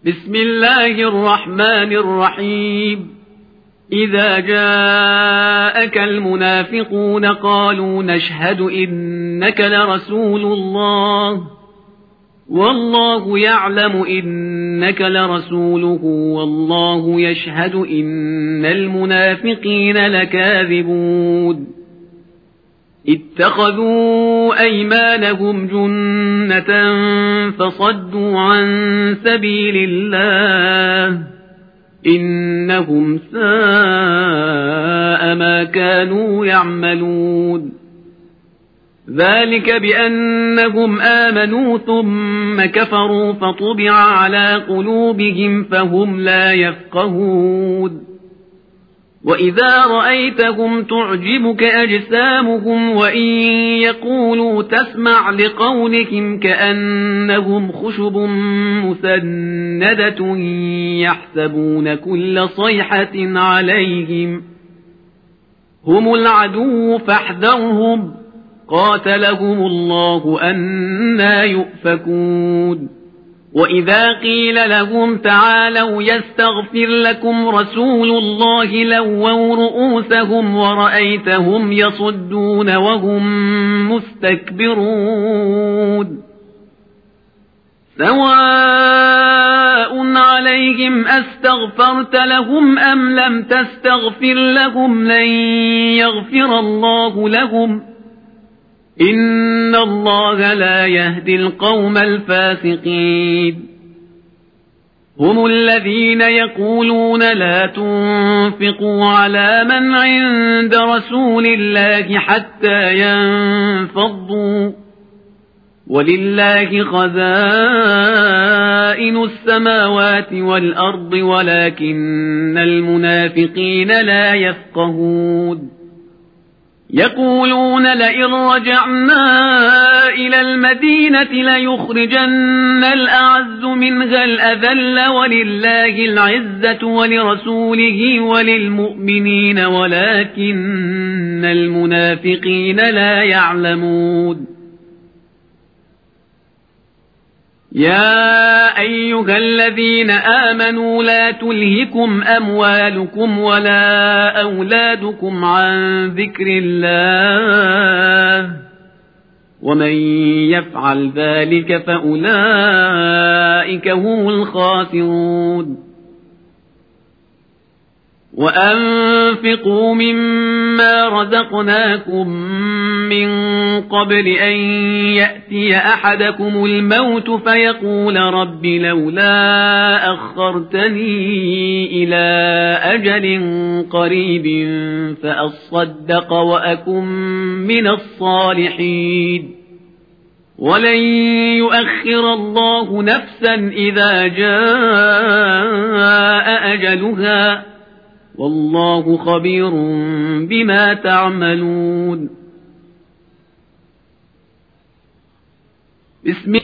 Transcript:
بسم الله الرحمن الرحيم. إذا جاءك المنافقون قالوا نشهد إنك لرسول الله والله يعلم إنك لرسوله والله يشهد إن المنافقين لكاذبون. اتخذوا أيمانهم جنة فصدوا عن سبيل الله إنهم ساء ما كانوا يعملون. ذلك بأنهم آمنوا ثم كفروا فطبع على قلوبهم فهم لا يفقهون. وإذا رأيتهم تعجبك أجسامهم وإن يقولوا تسمع لقولهم كأنهم خشب مسندة يحسبون كل صيحة عليهم هم العدو فاحذرهم قاتلهم الله أنى يؤفكون. وإذا قيل لهم تعالوا يستغفر لكم رسول الله لووا رؤوسهم ورأيتهم يصدون وهم مستكبرون. سواء عليهم أستغفرت لهم أم لم تستغفر لهم لن يغفر الله لهم إن الله لا يهدي القوم الفاسقين. هم الذين يقولون لا تنفقوا على من عند رسول الله حتى ينفضوا ولله خزائن السماوات والأرض ولكن المنافقين لا يفقهون. يقولون لئن رجعنا إلى المدينة ليخرجن الأعز منها الأذل ولله العزة ولرسوله وللمؤمنين ولكن المنافقين لا يعلمون. يا أيها الذين آمنوا لا تلهكم أموالكم ولا أولادكم عن ذكر الله ومن يفعل ذلك فأولئك هم الخاسرون. وأنفقوا مما رزقناكم من قبل أن يأتي أحدكم الموت فيقول رب لولا أخرتني إلى أجل قريب فأصدق وأكن من الصالحين ولن يؤخر الله نفسا إذا جاء أجلها والله خبير بما تعملون. بسم